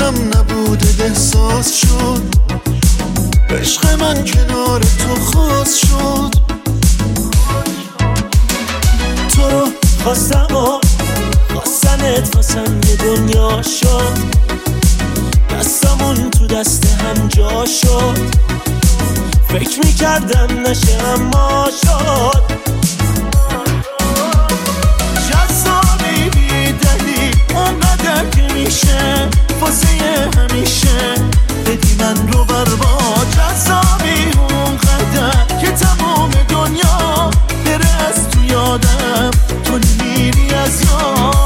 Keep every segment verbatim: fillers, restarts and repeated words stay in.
دلم نبود احساس شد، عشق من کنار تو خاص شد. تو رو خواستم و خواستنت واسم یه دنیا شد، دستمون تو دست هم جا شد، فکر میکردم نشه اما شد. جذابی بیدلی اونقدر که میشه واسه همیشه بدی من رو برباد. جذابی اونقدر که تمام دنیا بره از تو یادم، تو میری از یاد.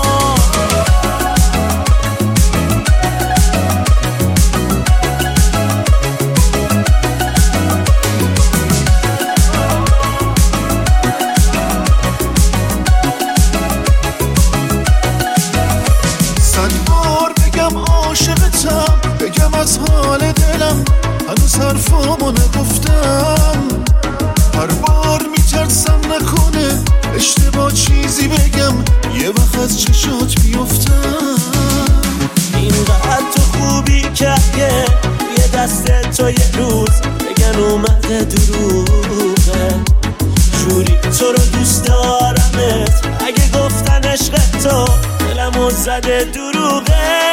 بگم از حال دلم هنوز حرفامو نگفتم، هر بار میترسم نکنه اشتباه چیزی بگم یه وقت از چشات بیفتم. اینقدر تو خوبی که یه دست تو یه روز بگن اومده دروغه، جوری تو رو دوست دارمت اگه گفتن عشق تو دلمو زده دروغه.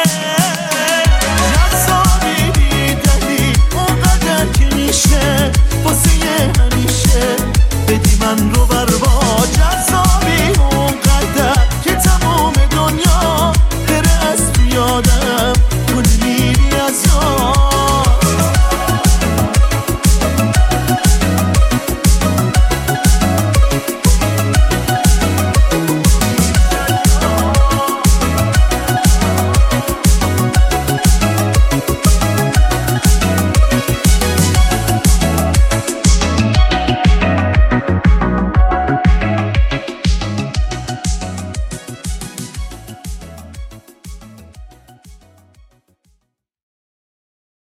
واسه همیشه بدی من رو بر